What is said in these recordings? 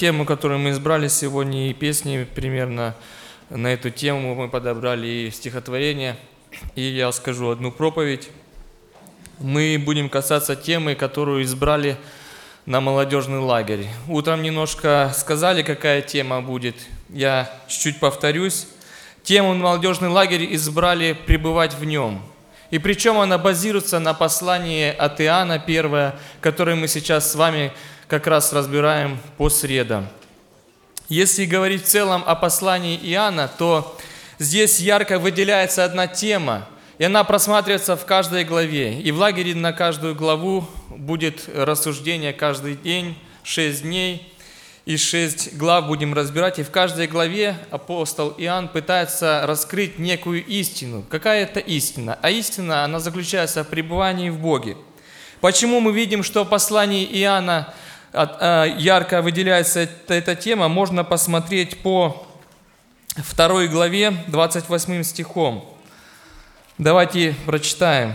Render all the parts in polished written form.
Тему, которую мы избрали сегодня, и песни примерно на эту тему мы подобрали, и стихотворение. И я скажу одну проповедь. Мы будем касаться темы, которую избрали на молодежный лагерь. Утром немножко сказали, какая тема будет. Я чуть-чуть повторюсь. Тему на молодежный лагерь избрали «Пребывать в нем». И причем она базируется на послании от Иоанна 1, которое мы сейчас с вами как раз разбираем по средам. Если говорить в целом о послании Иоанна, то здесь ярко выделяется одна тема, и она просматривается в каждой главе. И в лагере на каждую главу будет рассуждение каждый день, 6 дней, и 6 глав будем разбирать. И в каждой главе апостол Иоанн пытается раскрыть некую истину. Какая это истина? А истина, она заключается в пребывании в Боге. Почему мы видим, что в послании Иоанна ярко выделяется эта тема, можно посмотреть по 2 главе, 28 стихом. Давайте прочитаем.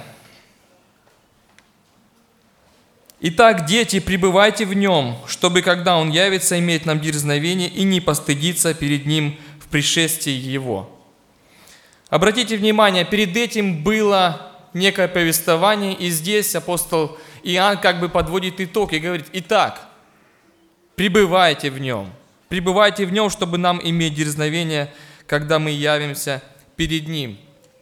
«Итак, дети, пребывайте в нем, чтобы, когда он явится, иметь нам дерзновение и не постыдиться перед ним в пришествии его». Обратите внимание, перед этим было некое повествование, и здесь апостол Иоанн как бы подводит итог и говорит: «Итак, пребывайте в нем, чтобы нам иметь дерзновение, когда мы явимся перед ним».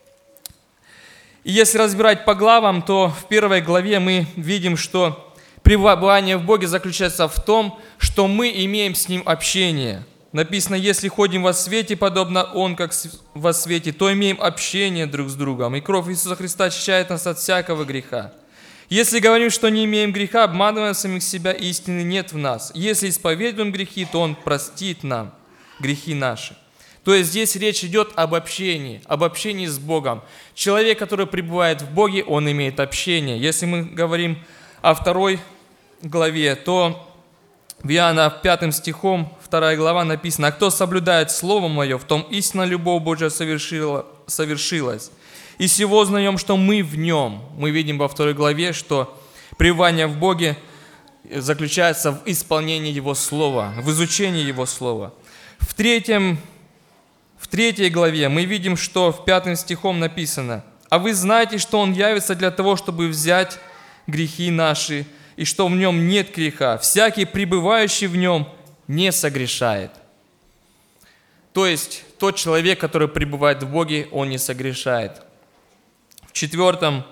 И если разбирать по главам, то в 1 главе мы видим, что пребывание в Боге заключается в том, что мы имеем с Ним общение. Написано: «Если ходим во свете, подобно Он, как во свете, то имеем общение друг с другом, и кровь Иисуса Христа очищает нас от всякого греха. Если говорим, что не имеем греха, обманываем самих себя, истины нет в нас. Если исповедуем грехи, то Он простит нам грехи наши». То есть здесь речь идет об общении с Богом. Человек, который пребывает в Боге, он имеет общение. Если мы говорим о 2 главе, то в Иоанна 5 стихом 2 глава написано: «А кто соблюдает Слово Мое, в том истинно любовь Божия совершилась. И сего знаем, что мы в Нем». Мы видим во 2 главе, что пребывание в Боге заключается в исполнении Его Слова, в изучении Его Слова. В 3 главе мы видим, что в 5 стихом написано: «А вы знаете, что Он явится для того, чтобы взять грехи наши, и что в Нем нет греха. Всякий, пребывающий в Нем, не согрешает». То есть тот человек, который пребывает в Боге, он не согрешает. В 4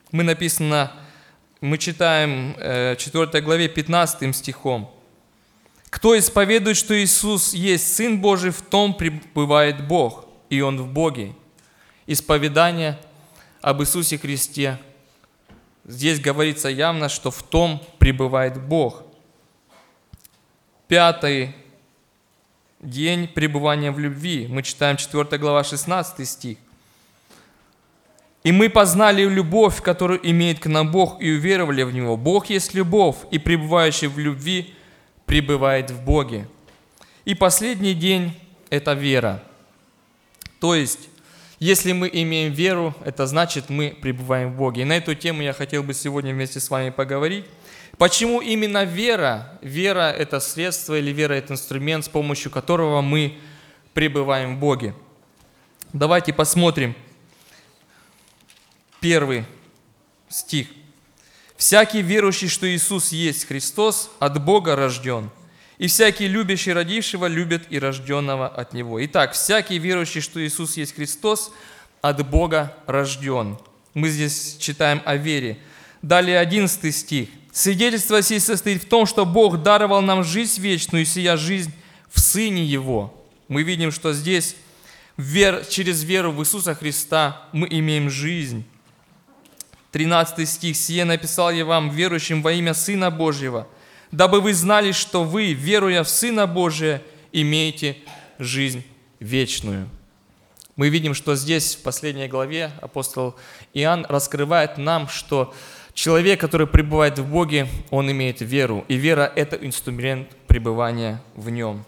мы читаем 4 главе 15 стихом: «Кто исповедует, что Иисус есть Сын Божий, в том пребывает Бог, и Он в Боге». Исповедание об Иисусе Христе. Здесь говорится явно, что в том пребывает Бог. 5 день пребывания в любви. Мы читаем 4 глава 16 стих. «И мы познали любовь, которую имеет к нам Бог, и уверовали в Него. Бог есть любовь, и пребывающий в любви пребывает в Боге». И последний день – это вера. То есть, если мы имеем веру, это значит, мы пребываем в Боге. И на эту тему я хотел бы сегодня вместе с вами поговорить. Почему именно вера? Вера – это средство, или вера – это инструмент, с помощью которого мы пребываем в Боге. Давайте посмотрим 1 стих. «Всякий верующий, что Иисус есть Христос, от Бога рожден, и всякий любящий родившего любит и рожденного от Него». Итак, всякий верующий, что Иисус есть Христос, от Бога рожден. Мы здесь читаем о вере. Далее 11 стих. «Свидетельство сей состоит в том, что Бог даровал нам жизнь вечную, и сия жизнь в Сыне Его». Мы видим, что здесь через веру в Иисуса Христа мы имеем жизнь. 13 стих. «Сие написал я вам, верующим во имя Сына Божьего, дабы вы знали, что вы, веруя в Сына Божия, имеете жизнь вечную». Мы видим, что здесь, в последней главе, апостол Иоанн раскрывает нам, что человек, который пребывает в Боге, он имеет веру. И вера – это инструмент пребывания в Нем.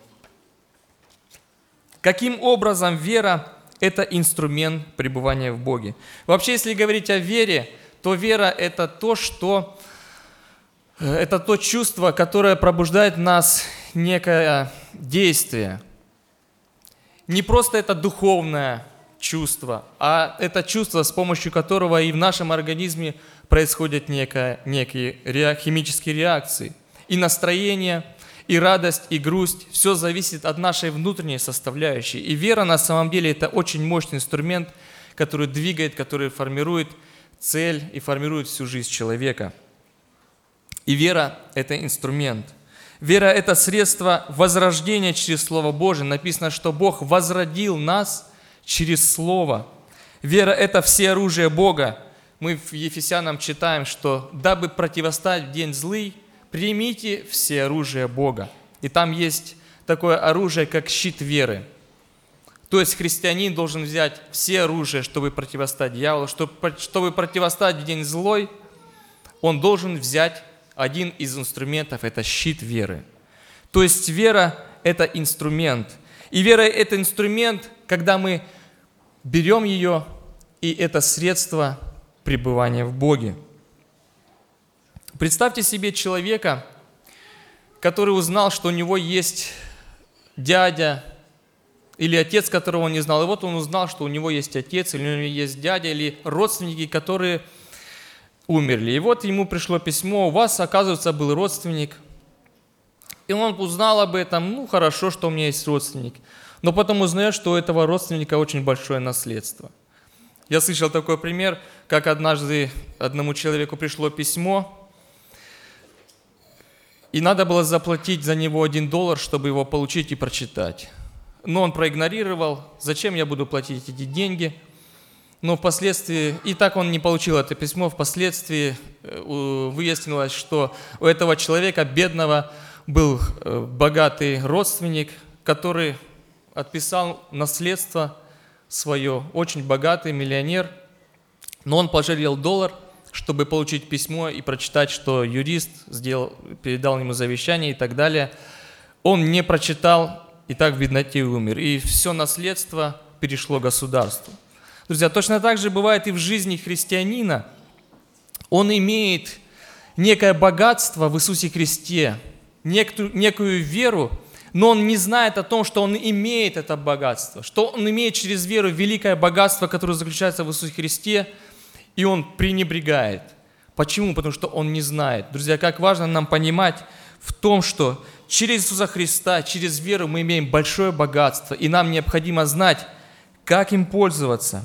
Каким образом вера – это инструмент пребывания в Боге? Вообще, если говорить о вере, то вера – это то чувство, которое пробуждает в нас некое действие. Не просто это духовное чувство, а это чувство, с помощью которого и в нашем организме происходят некие химические реакции. И настроение, и радость, и грусть – все зависит от нашей внутренней составляющей. И вера на самом деле – это очень мощный инструмент, который двигает, который формирует цель и формирует всю жизнь человека. И вера – это инструмент. Вера – это средство возрождения через Слово Божие. Написано, что Бог возродил нас через Слово. Вера – это все оружие Бога. Мы в Ефесянам читаем, что «дабы противостать в день злый, примите все оружие Бога». И там есть такое оружие, как щит веры. То есть христианин должен взять все оружие, чтобы противостать дьяволу. Чтобы противостать в день злой, он должен взять один из инструментов – это щит веры. То есть вера – это инструмент. И вера – это инструмент, когда мы берем ее, и это средство пребывания в Боге. Представьте себе человека, который узнал, что у него есть дядя или отец, которого он не знал. И вот он узнал, что у него есть отец, или у него есть дядя, или родственники, которые умерли. И вот ему пришло письмо: у вас, оказывается, был родственник. И он узнал об этом: ну, хорошо, что у меня есть родственник. Но потом узнает, что у этого родственника очень большое наследство. Я слышал такой пример, как однажды одному человеку пришло письмо, и надо было заплатить за него $1, чтобы его получить и прочитать. Но он проигнорировал: зачем я буду платить эти деньги? Но впоследствии, и так он не получил это письмо, впоследствии выяснилось, что у этого человека, бедного, был богатый родственник, который отписал наследство свое, очень богатый миллионер, но он пожалел $1, чтобы получить письмо и прочитать, что юрист передал ему завещание и так далее. Он не прочитал, и так в бедноте умер. И все наследство перешло государству. Друзья, точно так же бывает и в жизни христианина. Он имеет некое богатство в Иисусе Христе, некую веру, но он не знает о том, что он имеет это богатство, что он имеет через веру великое богатство, которое заключается в Иисусе Христе, и он пренебрегает. Почему? Потому что он не знает. Друзья, как важно нам понимать в том, что через Иисуса Христа, через веру мы имеем большое богатство, и нам необходимо знать, как им пользоваться.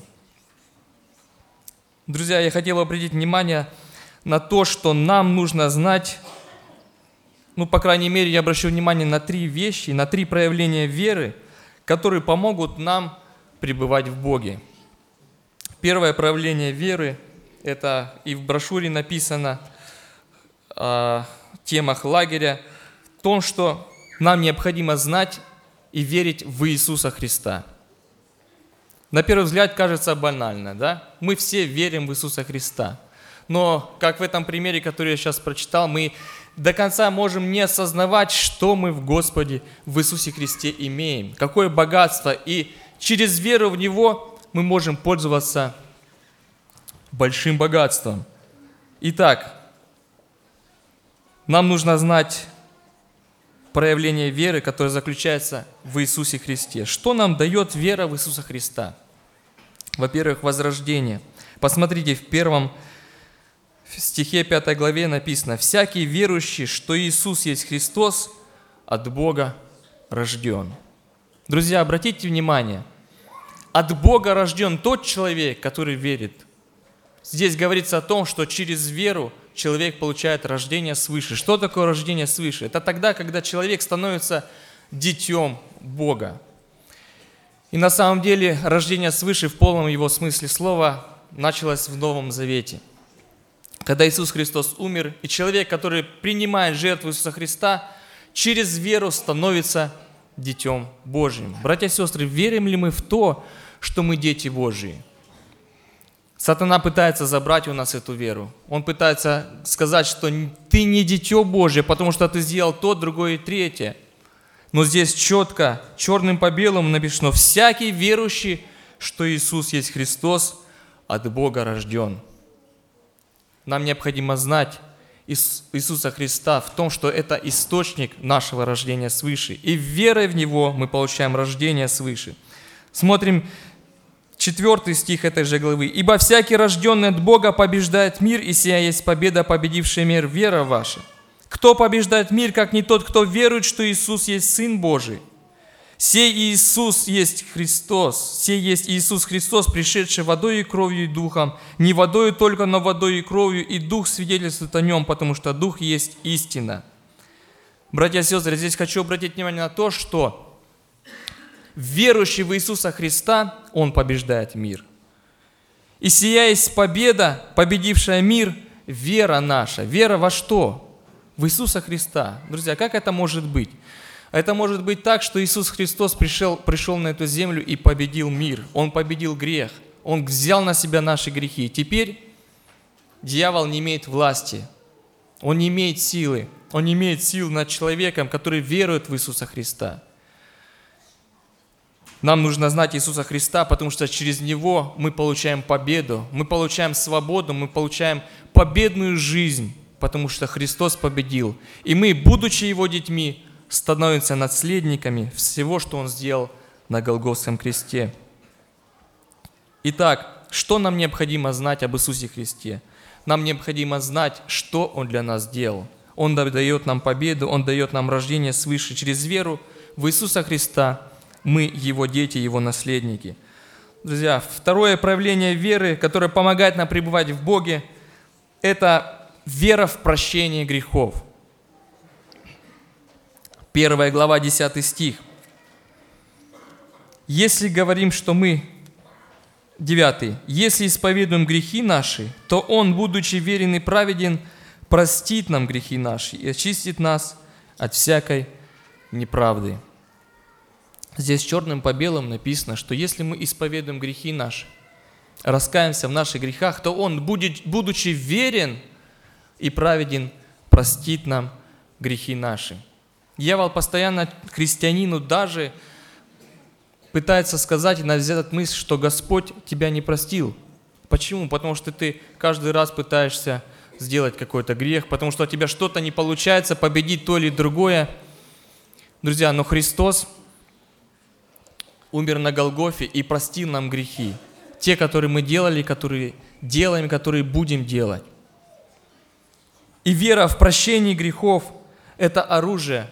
Друзья, я хотел обратить внимание на то, что нам нужно знать, по крайней мере, я обращу внимание на 3 вещи, на 3 проявления веры, которые помогут нам пребывать в Боге. Первое проявление веры, это и в брошюре написано о темах лагеря, в том, что нам необходимо знать и верить в Иисуса Христа. На первый взгляд кажется банально, да? Мы все верим в Иисуса Христа. Но, как в этом примере, который я сейчас прочитал, мы до конца можем не осознавать, что мы в Господе, в Иисусе Христе имеем, какое богатство. И через веру в Него мы можем пользоваться большим богатством. Итак, нам нужно знать проявление веры, которое заключается в Иисусе Христе. Что нам дает вера в Иисуса Христа? Во-первых, возрождение. Посмотрите, в 1 стихе 5 главе написано: «Всякий верующий, что Иисус есть Христос, от Бога рожден». Друзья, обратите внимание, от Бога рожден тот человек, который верит. Здесь говорится о том, что через веру человек получает рождение свыше. Что такое рождение свыше? Это тогда, когда человек становится детем Бога. И на самом деле рождение свыше в полном его смысле слова началось в Новом Завете. Когда Иисус Христос умер, и человек, который принимает жертву Иисуса Христа, через веру становится детем Божьим. Братья и сестры, верим ли мы в то, что мы дети Божьи? Сатана пытается забрать у нас эту веру. Он пытается сказать, что ты не дитё Божье, потому что ты сделал то, другое и третье. Но здесь четко, черным по белому написано: «Всякий верующий, что Иисус есть Христос, от Бога рожден». Нам необходимо знать Иисуса Христа в том, что это источник нашего рождения свыше. И верой в Него мы получаем рождение свыше. Смотрим 4 стих этой же главы. «Ибо всякий, рожденный от Бога, побеждает мир, и сия есть победа, победившая мир, вера ваша. Кто побеждает мир, как не тот, кто верует, что Иисус есть Сын Божий? Сей Иисус есть Христос, сей есть Иисус Христос, пришедший водой и кровью и духом, не водою только, но водой и кровью, и Дух свидетельствует о Нем, потому что Дух есть истина». Братья и сестры, здесь хочу обратить внимание на то, что верующий в Иисуса Христа, он побеждает мир. И сия есть победа, победившая мир, вера наша. Вера во что? В Иисуса Христа. Друзья, как это может быть? Это может быть так, что Иисус Христос пришел на эту землю и победил мир. Он победил грех. Он взял на себя наши грехи. Теперь дьявол не имеет власти. Он не имеет силы. Он не имеет сил над человеком, который верует в Иисуса Христа. Нам нужно знать Иисуса Христа, потому что через Него мы получаем победу, мы получаем свободу, мы получаем победную жизнь, потому что Христос победил. И мы, будучи Его детьми, становимся наследниками всего, что Он сделал на Голгофском кресте. Итак, что нам необходимо знать об Иисусе Христе? Нам необходимо знать, что Он для нас сделал. Он дает нам победу, Он дает нам рождение свыше. Через веру в Иисуса Христа мы Его дети, Его наследники. Друзья, второе проявление веры, которое помогает нам пребывать в Боге, это вера в прощение грехов. 1 глава, 10 стих. «Если говорим, что мы...» 9. «Если исповедуем грехи наши, то Он, будучи верен и праведен, простит нам грехи наши и очистит нас от всякой неправды». Здесь черным по белому написано, что если мы исповедуем грехи наши, раскаемся в наших грехах, то Он, будучи верен и праведен, простит нам грехи наши. Дьявол постоянно христианину даже пытается сказать и навязать мысль, что Господь тебя не простил. Почему? Потому что ты каждый раз пытаешься сделать какой-то грех, потому что у тебя что-то не получается, победить то или другое. Друзья, но Христос умер на Голгофе и простил нам грехи. Те, которые мы делали, которые делаем, которые будем делать. И вера в прощение грехов – это оружие.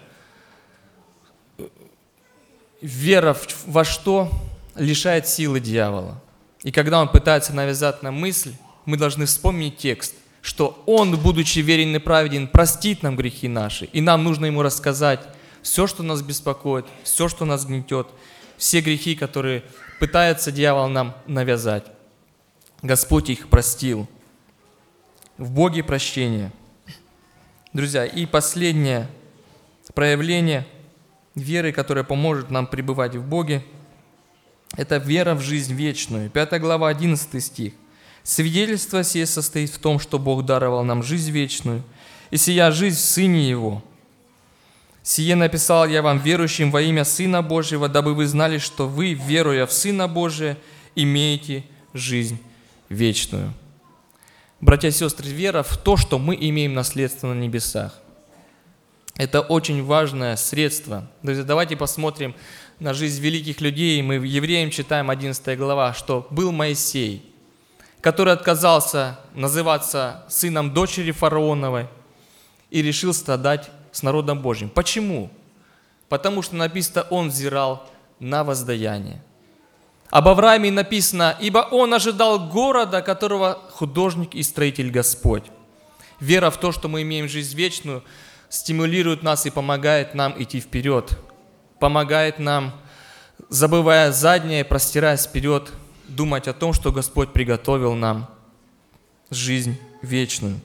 Вера во что лишает силы дьявола. И когда он пытается навязать нам мысль, мы должны вспомнить текст, что Он, будучи верен и праведен, простит нам грехи наши. И нам нужно Ему рассказать все, что нас беспокоит, все, что нас гнетет, все грехи, которые пытается дьявол нам навязать. Господь их простил. В Боге прощение. Друзья, и последнее проявление веры, которая поможет нам пребывать в Боге, это вера в жизнь вечную. 5 глава, 11 стих. «Свидетельство сие состоит в том, что Бог даровал нам жизнь вечную, и сия жизнь в Сыне Его. Сие написал я вам, верующим во имя Сына Божьего, дабы вы знали, что вы, веруя в Сына Божия, имеете жизнь вечную». Братья и сестры, вера в то, что мы имеем наследство на небесах. Это очень важное средство. Друзья, давайте посмотрим на жизнь великих людей. Мы в Евреям читаем 11 глава, что был Моисей, который отказался называться сыном дочери фараоновой и решил страдать с народом Божьим. Почему? Потому что написано, он взирал на воздаяние. Об Аврааме написано, ибо он ожидал города, которого художник и строитель Господь. Вера в то, что мы имеем жизнь вечную, стимулирует нас и помогает нам идти вперед. Помогает нам, забывая заднее, простираясь вперед, думать о том, что Господь приготовил нам жизнь вечную.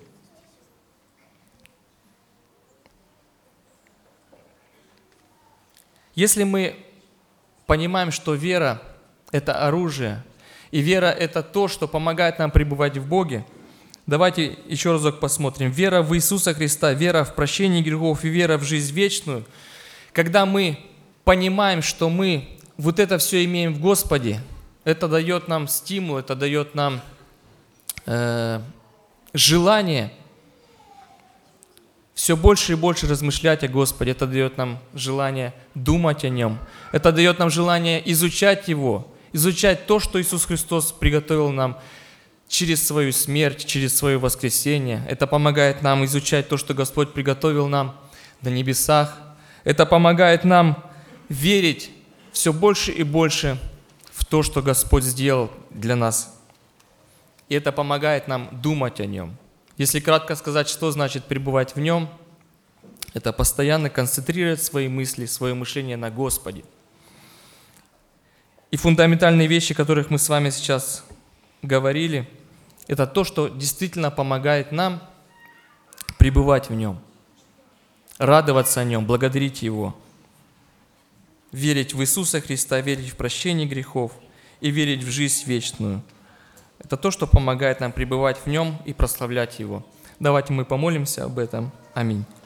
Если мы понимаем, что вера – это оружие, и вера – это то, что помогает нам пребывать в Боге, давайте еще разок посмотрим. Вера в Иисуса Христа, вера в прощение грехов и вера в жизнь вечную. Когда мы понимаем, что мы вот это все имеем в Господе, это дает нам стимул, это дает нам желание все больше и больше размышлять о Господе. Это дает нам желание думать о Нем. Это дает нам желание изучать Его, изучать то, что Иисус Христос приготовил нам через свою смерть, через свое воскресение. Это помогает нам изучать то, что Господь приготовил нам на небесах. Это помогает нам верить все больше и больше в то, что Господь сделал для нас. И это помогает нам думать о Нем. Если кратко сказать, что значит пребывать в Нем, это постоянно концентрировать свои мысли, свое мышление на Господе. И фундаментальные вещи, о которых мы с вами сейчас говорили, это то, что действительно помогает нам пребывать в Нем, радоваться о Нем, благодарить Его, верить в Иисуса Христа, верить в прощение грехов и верить в жизнь вечную. Это то, что помогает нам пребывать в Нем и прославлять Его. Давайте мы помолимся об этом. Аминь.